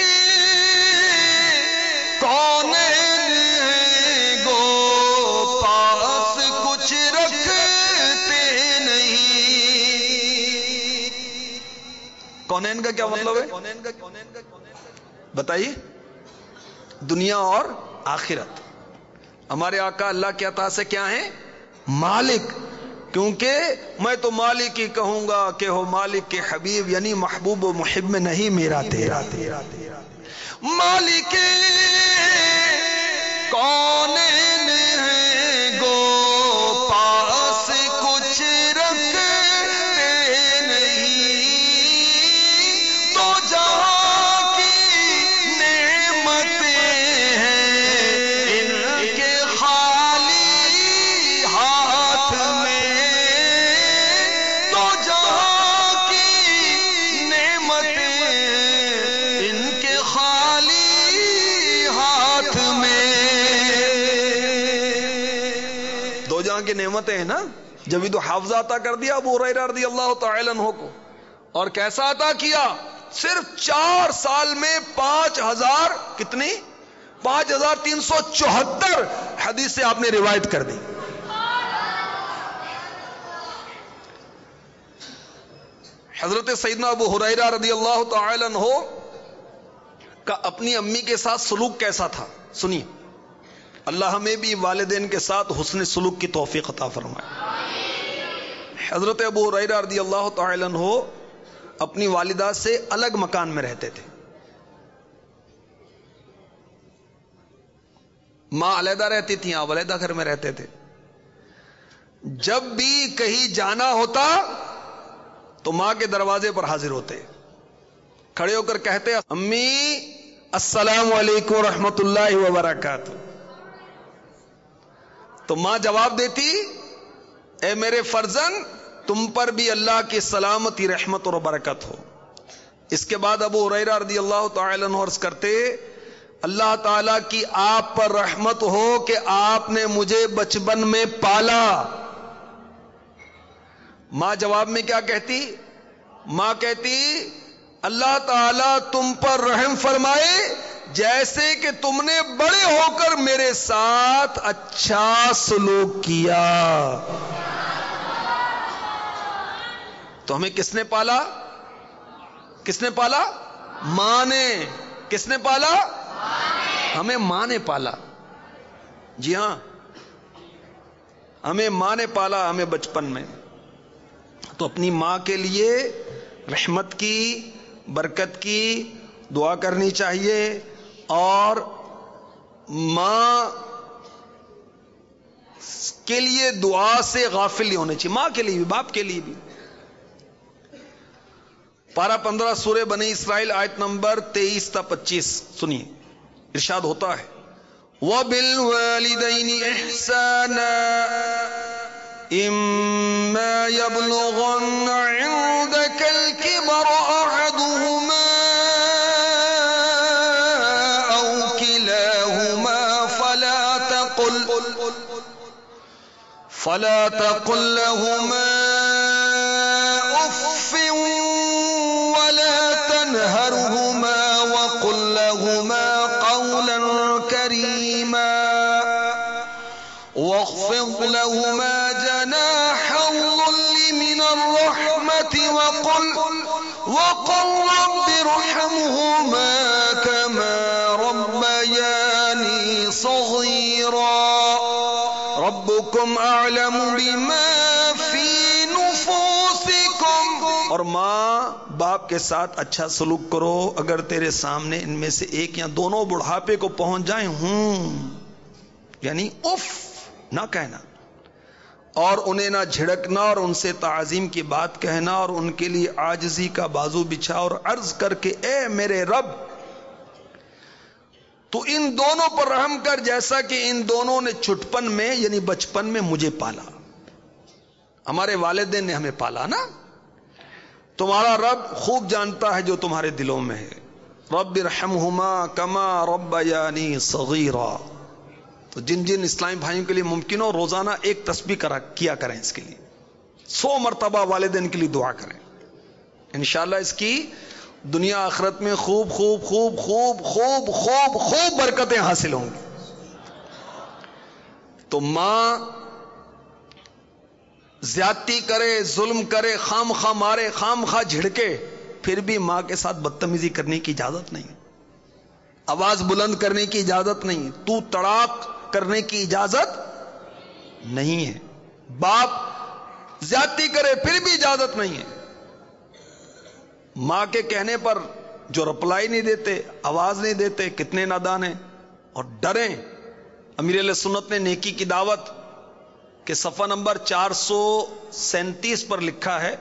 کون گو پاس کچھ رکھتے نہیں. کونین کا کیا مطلب ہے بتائیے؟ دنیا اور آخرت. ہمارے آقا اللہ کے عطا سے کیا ہیں؟ مالک. کیونکہ میں تو مالک ہی کہوں گا کہ ہو مالک کے حبیب, یعنی محبوب و محب میں نہیں میرا تیرا. مالک کون گو پاس کچھ رکھتے نہیں, تو جہاں کی نعمتیں ہیں ان کے خالی ہاتھ میں, تو جہاں کی نعمتیں ان کے خالی ہاتھ میں. دو جہاں کی نعمتیں ہیں نا, جبھی تو حافظہ عطا کر دیا ابو ہریرہ رضی اللہ تعالی عنہ کو. اور کیسا عطا کیا؟ صرف 4 سال میں 5000 کتنی 5374 حدیثیں آپ نے روایت کر دی. حضرت سیدنا ابو ہریرہ رضی اللہ تعالی عنہ کا اپنی امی کے ساتھ سلوک کیسا تھا سنیے. اللہ ہمیں بھی والدین کے ساتھ حسن سلوک کی توفیق عطا فرمائے. حضرت ابو ہریرہ رضی اللہ تعالی عنہ اپنی والدہ سے الگ مکان میں رہتے تھے. ماں علیحدہ رہتی تھی، آپ علیحدہ گھر میں رہتے تھے. جب بھی کہیں جانا ہوتا تو ماں کے دروازے پر حاضر ہوتے، کھڑے ہو کر کہتے امی السلام علیکم ورحمۃ اللہ وبرکاتہ. تو ماں جواب دیتی اے میرے فرزند تم پر بھی اللہ کی سلامتی رحمت اور برکت ہو. اس کے بعد ابو ہریرہ رضی اللہ تعالی عنہ عرض کرتے اللہ تعالیٰ کی آپ پر رحمت ہو کہ آپ نے مجھے بچپن میں پالا. ماں جواب میں کیا کہتی؟ ماں کہتی اللہ تعالیٰ تم پر رحم فرمائے جیسے کہ تم نے بڑے ہو کر میرے ساتھ اچھا سلوک کیا. تو ہمیں کس نے پالا؟ کس نے پالا؟ ماں نے. کس نے پالا؟ ہمیں ماں نے پالا. جی ہاں، ہمیں ماں نے پالا، ہمیں بچپن میں. تو اپنی ماں کے لیے رحمت کی، برکت کی دعا کرنی چاہیے، اور ماں کے لیے دعا سے غافل نہیں ہونے چاہیے. ماں کے لیے بھی، باپ کے لیے بھی. پارہ 15 سورہ بنی اسرائیل آیت نمبر 23 تا 25 سنیے. ارشاد ہوتا ہے وَبِالْوَالِدَيْنِ إِحْسَانًا إِمَّا يَبْلُغَنَّ عِندَكَ الْكِبَرَ أَحَدُهُمَا أَوْ كِلَاهُمَا فَلَا تَقُل لَّهُمَا أُفٍّ وَلَا تَنْهَرْهُمَا وَقُل لَّهُمَا قَوْلًا كَرِيمًا وَاخْفِضْ لَهُمَا جَنَاحَ الذُّلِّ مِنَ الرَّحْمَةِ وَقُل رَّبِّ ارْحَمْهُمَا كَمَا رَبَّيَانِي صَغِيرًا رَبُّكُمْ أَعْلَمُ بِمَا فِي نُفُوسِكُمْ. اور ماں باپ کے ساتھ اچھا سلوک کرو اگر تیرے سامنے ان میں سے ایک یا دونوں بڑھاپے کو پہنچ جائیں. یعنی اف نہ کہنا، اور انہیں نہ جھڑکنا، اور ان سے تعظیم کی بات کہنا، اور ان کے لیے عاجزی کا بازو بچھا اور عرض کر کے اے میرے رب تو ان دونوں پر رحم کر جیسا کہ ان دونوں نے چھٹپن میں یعنی بچپن میں مجھے پالا. ہمارے والدین نے ہمیں پالا نا. تمہارا رب خوب جانتا ہے جو تمہارے دلوں میں ہے. رب ارحمہما کما ربیانی صغیرا. تو جن جن اسلامی بھائیوں کے لیے ممکن ہو روزانہ ایک تسبیح کیا کریں. اس کے لیے 100 مرتبہ والدین کے لیے دعا کریں. انشاءاللہ اس کی دنیا آخرت میں خوب خوب خوب خوب خوب خوب خوب برکتیں حاصل ہوں گی. تو ماں زیادتی کرے، ظلم کرے، خام خواہ مارے، خام خواہ جھڑکے، پھر بھی ماں کے ساتھ بدتمیزی کرنے کی اجازت نہیں، آواز بلند کرنے کی اجازت نہیں، تو تڑاک کرنے کی اجازت نہیں ہے. باپ زیادتی کرے پھر بھی اجازت نہیں ہے. ماں کے کہنے پر جو رپلائی نہیں دیتے، آواز نہیں دیتے، کتنے نادان ہیں اور ڈریں. امیر اہل سنت نے نیکی کی دعوت کے صفحہ نمبر 437 پر لکھا ہے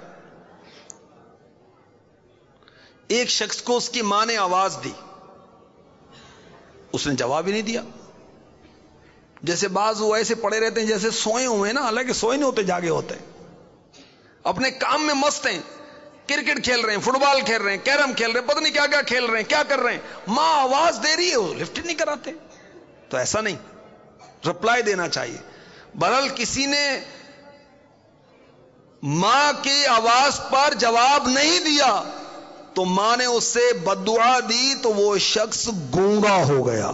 ایک شخص کو اس کی ماں نے آواز دی، اس نے جواب ہی نہیں دیا. جیسے بعض وہ ایسے پڑے رہتے ہیں جیسے سوئے ہوئے ہیں نا، حالانکہ سوئے نہیں ہوتے، جاگے ہوتے ہیں، اپنے کام میں مست ہیں، کرکٹ کھیل رہے ہیں، فٹ بال کھیل رہے ہیں، کیرم کھیل رہے ہیں، پتہ نہیں کیا کیا کھیل رہے ہیں، کیا کر رہے ہیں. ماں آواز دے رہی ہے، وہ لفٹ نہیں کراتے. تو ایسا نہیں، رپلائی دینا چاہیے. بہرحال کسی نے ماں کی آواز پر جواب نہیں دیا تو ماں نے اس سے بددعا دی تو وہ شخص گونگا ہو گیا.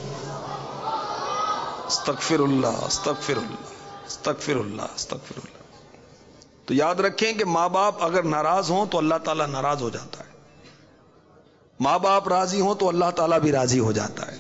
استغفر اللہ استغفر اللہ استغفر اللہ استغفر اللہ. تو یاد رکھیں کہ ماں باپ اگر ناراض ہوں تو اللہ تعالیٰ ناراض ہو جاتا ہے، ماں باپ راضی ہوں تو اللہ تعالیٰ بھی راضی ہو جاتا ہے.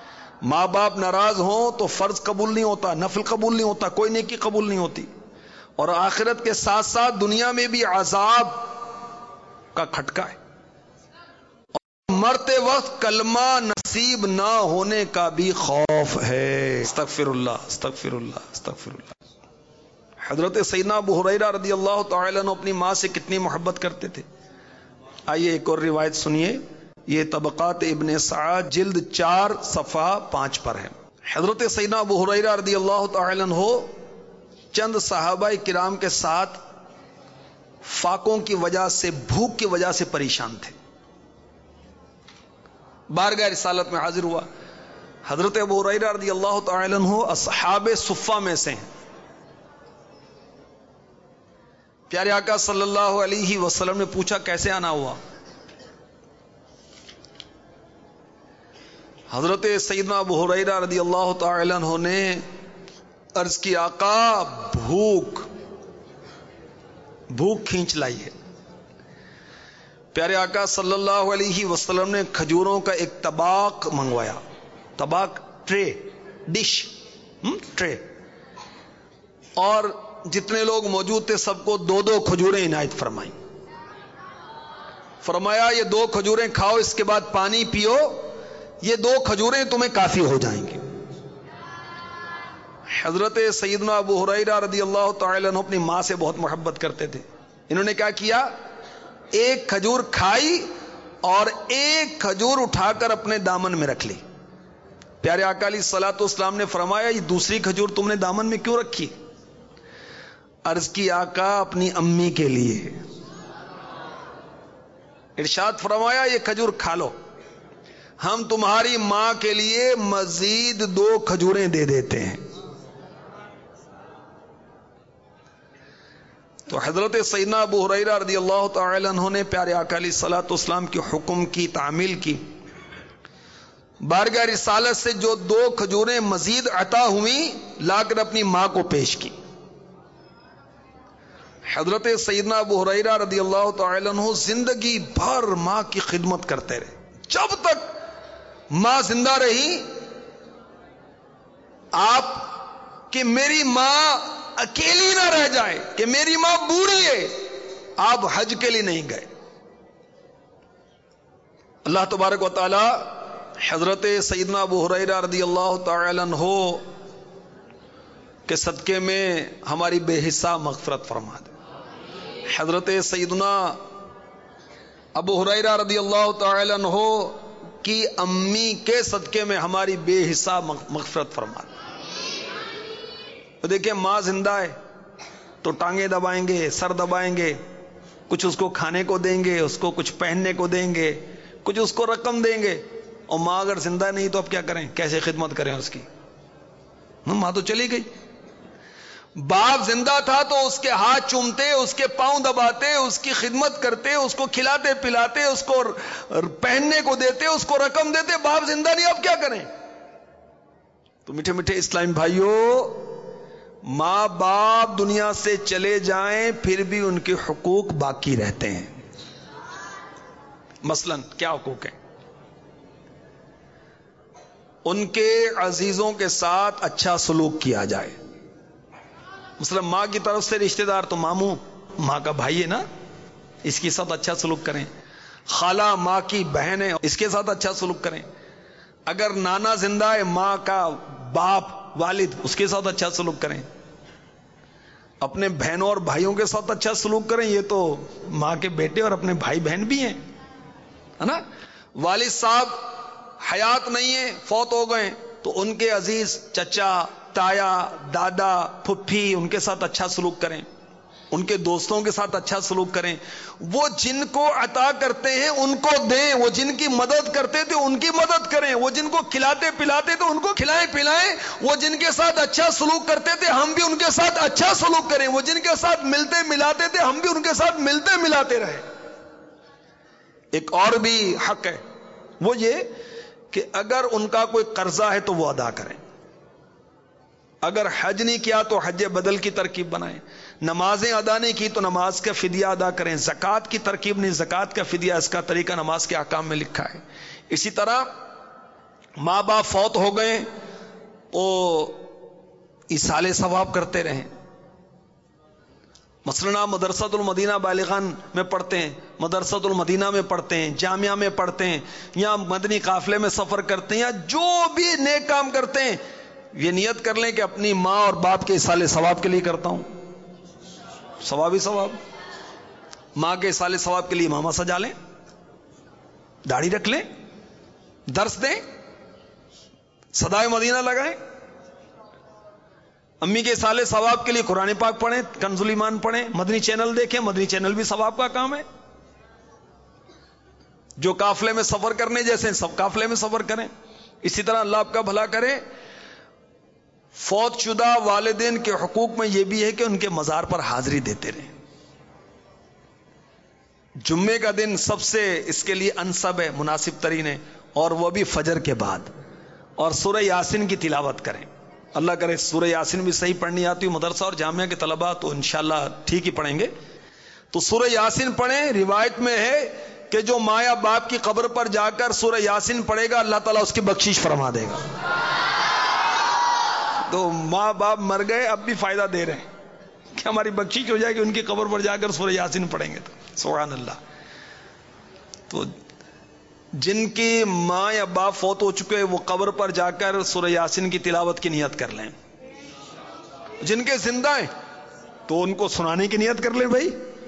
ماں باپ ناراض ہوں تو فرض قبول نہیں ہوتا، نفل قبول نہیں ہوتا، کوئی نیکی قبول نہیں ہوتی. اور آخرت کے ساتھ ساتھ دنیا میں بھی عذاب کا کھٹکا ہے، اور مرتے وقت کلمہ نصیب نہ ہونے کا بھی خوف ہے۔ استغفر اللہ استغفر اللہ استغفر اللہ۔ حضرت سیدنا ابو ہریرہ رضی اللہ تعالی عنہ اپنی ماں سے کتنی محبت کرتے تھے۔ آئیے ایک اور روایت سنیے، یہ طبقات ابن سعد جلد 4 صفحہ 5 پر ہے۔ حضرت سیدنا ابو ہریرہ رضی اللہ تعالی عنہ چند صحابہ کرام کے ساتھ فاقوں کی وجہ سے، بھوک کی وجہ سے پریشان تھے۔ بارگاہ رسالت میں حاضر ہوا۔ حضرت ابو ہریرہ رضی اللہ تعالی عنہ اصحاب صفہ میں سے ہیں۔ پیارے آقا صلی اللہ علیہ وسلم نے پوچھا کیسے آنا ہوا؟ حضرت سیدنا ابو ہریرہ رضی اللہ تعالی عنہ نے عرض کی آقا بھوک کھینچ لائی ہے۔ پیارے آقا صلی اللہ علیہ وسلم نے کھجوروں کا ایک طباق منگوایا، طباق ٹرے، ڈش ٹرے، اور جتنے لوگ موجود تھے سب کو 2 کھجوریں عنایت فرمائیں۔ فرمایا یہ 2 کھجوریں کھاؤ، اس کے بعد پانی پیو، یہ 2 کھجوریں تمہیں کافی ہو جائیں گی۔ حضرت سیدنا ابو ہریرہ رضی اللہ تعالی عنہ اپنی ماں سے بہت محبت کرتے تھے۔ انہوں نے کیا کیا؟ 1 کھجور کھائی اور 1 کھجور اٹھا کر اپنے دامن میں رکھ لی۔ پیارے آقا علیہ الصلوۃ والسلام نے فرمایا یہ دوسری کھجور تم نے دامن میں کیوں رکھی؟ عرض کی آقا اپنی امی کے لیے۔ ارشاد فرمایا یہ کھجور کھا لو، ہم تمہاری ماں کے لیے مزید 2 کھجوریں دے دیتے ہیں۔ تو حضرت سیدنا ابو ہریرہ رضی اللہ تعالی عنہ نے پیارے آقا علیہ الصلوۃ والسلام کے حکم کی تعمیل کی۔ بارگاہ رسالت سے جو 2 کھجوریں مزید عطا ہوئیں لا کر اپنی ماں کو پیش کی۔ حضرت سیدنا ابو ہریرہ رضی اللہ تعالی عنہ زندگی بھر ماں کی خدمت کرتے رہے۔ جب تک ماں زندہ رہی آپ کہ میری ماں اکیلی نہ رہ جائے، کہ میری ماں بوڑھی ہے، آپ حج کے لیے نہیں گئے۔ اللہ تبارک و تعالی حضرت سیدنا ابو ہریرہ رضی اللہ تعالی عنہ کے صدقے میں ہماری بے حساب مغفرت فرما دے۔ حضرت سیدنا ابو ہریرہ رضی اللہ تعالی عنہ کی امی کے صدقے میں ہماری بے حساب مغفرت فرما دے۔ تو دیکھیں ماں زندہ ہے تو ٹانگیں دبائیں گے، سر دبائیں گے، کچھ اس کو کھانے کو دیں گے، اس کو کچھ پہننے کو دیں گے، کچھ اس کو رقم دیں گے۔ اور ماں اگر زندہ نہیں تو اب کیا کریں؟ کیسے خدمت کریں اس کی؟ ماں تو چلی گئی۔ باپ زندہ تھا تو اس کے ہاتھ چومتے، اس کے پاؤں دباتے، اس کی خدمت کرتے، اس کو کھلاتے پلاتے، اس کو پہننے کو دیتے، اس کو رقم دیتے۔ باپ زندہ نہیں، اب کیا کریں؟ تو میٹھے میٹھے اسلامی بھائیوں، ماں باپ دنیا سے چلے جائیں پھر بھی ان کے حقوق باقی رہتے ہیں۔ مثلا کیا حقوق ہیں؟ ان کے عزیزوں کے ساتھ اچھا سلوک کیا جائے۔ مثلا ماں کی طرف سے رشتہ دار تو ماموں ماں کا بھائی ہے نا، اس کے ساتھ اچھا سلوک کریں۔ خالہ ماں کی بہن ہے، اس کے ساتھ اچھا سلوک کریں۔ اگر نانا زندہ ہے، ماں کا باپ والد، اس کے ساتھ اچھا سلوک کریں۔ اپنے بہنوں اور بھائیوں کے ساتھ اچھا سلوک کریں، یہ تو ماں کے بیٹے اور اپنے بھائی بہن بھی ہیں، ہے نا۔ والد صاحب حیات نہیں ہیں، فوت ہو گئے، تو ان کے عزیز چچا، تایا، دادا، پھپھی، ان کے ساتھ اچھا سلوک کریں۔ ان کے دوستوں کے ساتھ اچھا سلوک کریں۔ وہ جن کو عطا کرتے ہیں ان کو دیں، وہ جن کی مدد کرتے تھے ان کی مدد کریں، وہ جن کو کھلاتے پلاتے تو ان کو کھلائیں پلائیں، وہ جن کے ساتھ اچھا سلوک کرتے تھے ہم بھی ان کے ساتھ اچھا سلوک کریں، وہ جن کے ساتھ ملتے ملاتے تھے ہم بھی ان کے ساتھ ملتے ملاتے رہیں۔ ایک اور بھی حق ہے، وہ یہ کہ اگر ان کا کوئی قرضہ ہے تو وہ ادا کریں۔ اگر حج نہیں کیا تو حج بدل کی ترکیب بنائیں، نمازیں ادا نہیں کی تو نماز کا فدیہ ادا کریں، زکوٰۃ کی ترکیب نہیں، زکوٰۃ کا فدیہ، اس کا طریقہ نماز کے احکام میں لکھا ہے۔ اسی طرح ماں باپ فوت ہو گئے تو ایصال ثواب کرتے رہیں، مثلاً آپ مدرسۃ المدینہ بالغان میں پڑھتے ہیں، مدرسۃ المدینہ میں پڑھتے ہیں، جامعہ میں پڑھتے ہیں، یا مدنی قافلے میں سفر کرتے ہیں، یا جو بھی نیک کام کرتے ہیں، یہ نیت کر لیں کہ اپنی ماں اور باپ کے ایصال ثواب کے لیے کرتا ہوں. ثواب ہی ثواب. ماں کے ایصال ثواب کے لیے امامہ سجا لیں، داڑھی رکھ لیں، درس دیں، صدائے مدینہ لگائیں. امی کے سالے ثواب کے لیے قرآن پاک پڑھیں، کنز الایمان پڑھیں، مدنی چینل دیکھیں، مدنی چینل بھی ثواب کا کام ہے. جو قافلے میں سفر کرنے جیسے سب قافلے میں سفر کریں. اسی طرح اللہ آپ کا بھلا کرے، فوت شدہ والدین کے حقوق میں یہ بھی ہے کہ ان کے مزار پر حاضری دیتے رہیں. جمعے کا دن سب سے اس کے لیے انسب ہے، مناسب ترین ہے، اور وہ بھی فجر کے بعد. اور سورہ یاسین کی تلاوت کریں. اللہ کرے سورہ یاسین بھی صحیح پڑھنی آتی ہو مدرسہ اور جامعہ کے طلباء تو انشاءاللہ ٹھیک ہی پڑھیں گے. تو سورہ یاسین پڑھیں. روایت میں ہے کہ جو ماں یا باپ کی قبر پر جا کر سورہ یاسین پڑھے گا اللہ تعالیٰ اس کی بخشش فرما دے گا. تو ماں باپ مر گئے اب بھی فائدہ دے رہے ہیں کہ ہماری بخشش ہو جائے گی ان کی قبر پر جا کر سورہ یاسین پڑھیں گے تو. سبحان اللہ. تو جن کی ماں یا باپ فوت ہو چکے وہ قبر پر جا کر سورہ یاسین کی تلاوت کی نیت کر لیں. جن کے زندہ ہیں تو ان کو سنانے کی نیت کر لیں بھائی.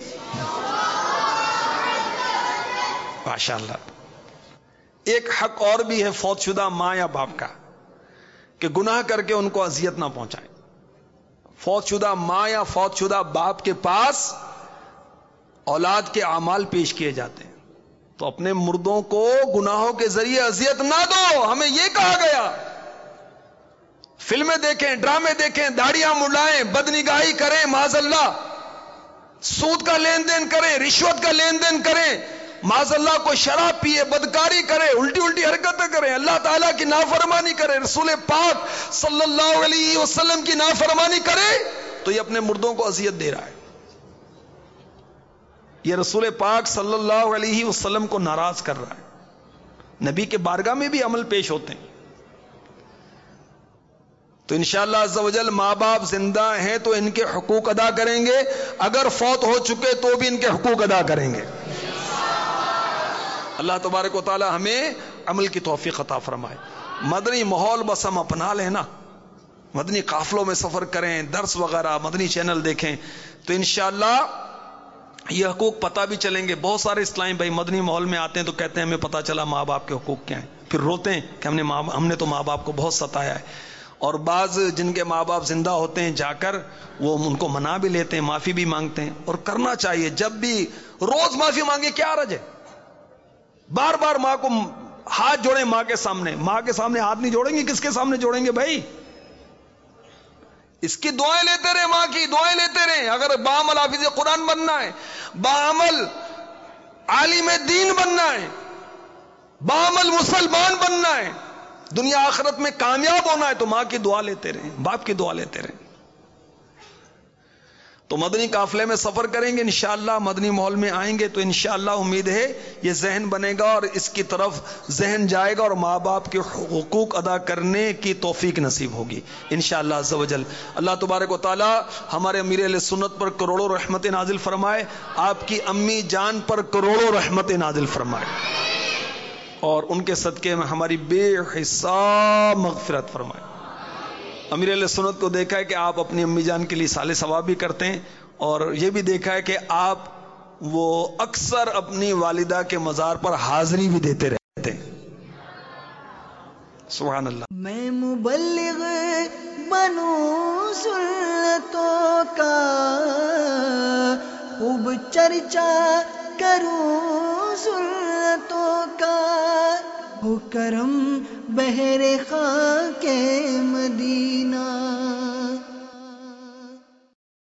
ماشاءاللہ. ایک حق اور بھی ہے فوت شدہ ماں یا باپ کا کہ گناہ کر کے ان کو اذیت نہ پہنچائیں. فوت شدہ ماں یا فوت شدہ باپ کے پاس اولاد کے اعمال پیش کیے جاتے ہیں تو اپنے مردوں کو گناہوں کے ذریعے اذیت نہ دو. ہمیں یہ کہا گیا. فلمیں دیکھیں، ڈرامے دیکھیں، داڑیاں مڈائیں، بدنگاہی کریں، معاذ اللہ سود کا لین دین کریں، رشوت کا لین دین کریں، معاذ اللہ کوئی شراب پیے، بدکاری کرے، الٹی الٹی حرکتیں کریں، اللہ تعالیٰ کی نافرمانی کرے، رسول پاک صلی اللہ علیہ وسلم کی نافرمانی کرے تو یہ اپنے مردوں کو اذیت دے رہا ہے. یہ رسول پاک صلی اللہ علیہ وسلم کو ناراض کر رہا ہے. نبی کے بارگاہ میں بھی عمل پیش ہوتے ہیں. تو انشاءاللہ عز و جل ماں باپ زندہ ہیں تو ان کے حقوق ادا کریں گے، اگر فوت ہو چکے تو بھی ان کے حقوق ادا کریں گے. اللہ تبارک و تعالی ہمیں عمل کی توفیق عطا فرمائے. مدنی ماحول بس ہم اپنا لیں نا، مدنی قافلوں میں سفر کریں، درس وغیرہ مدنی چینل دیکھیں تو انشاءاللہ یہ حقوق پتہ بھی چلیں گے. بہت سارے اسلامی بھائی مدنی ماحول میں آتے ہیں تو کہتے ہیں ہمیں پتہ چلا ماں باپ کے حقوق کیا ہیں، پھر روتے ہیں کہ ہم نے تو ماں باپ کو بہت ستایا ہے. اور بعض جن کے ماں باپ زندہ ہوتے ہیں جا کر وہ ان کو منا بھی لیتے ہیں، معافی بھی مانگتے ہیں. اور کرنا چاہیے، جب بھی روز معافی مانگے کیا حرج ہے. بار بار ماں کو ہاتھ جوڑیں، ماں کے سامنے ہاتھ نہیں جوڑیں گے، کس کے سامنے جوڑیں گے بھائی. اس کی دعائیں لیتے رہے، ماں کی دعائیں لیتے رہے. اگر بعمل حافظ قرآن بننا ہے، بعمل عالم دین بننا ہے، بعمل مسلمان بننا ہے، دنیا آخرت میں کامیاب ہونا ہے تو ماں کی دعا لیتے رہیں، باپ کی دعا لیتے رہیں. تو مدنی قافلے میں سفر کریں گے انشاءاللہ، مدنی ماحول میں آئیں گے تو انشاءاللہ امید ہے یہ ذہن بنے گا اور اس کی طرف ذہن جائے گا اور ماں باپ کے حقوق ادا کرنے کی توفیق نصیب ہوگی انشاءاللہ عز و جل. اللہ تبارک و تعالی ہمارے امیر اہل سنت پر کروڑوں رحمت نازل فرمائے، آپ کی امی جان پر کروڑوں رحمت نازل فرمائے اور ان کے صدقے میں ہماری بے حساب مغفرت فرمائے. امیر علیہ سنت کو دیکھا ہے کہ آپ اپنی امی جان کے لیے سال ثواب بھی کرتے ہیں اور یہ بھی دیکھا ہے کہ آپ وہ اکثر اپنی والدہ کے مزار پر حاضری بھی دیتے رہتے ہیں. سبحان اللہ. میں مبلغ بنوں سنتوں کا، خوب چرچا کروں سنتوں کا، ہو کرم بہر خاک مدینہ.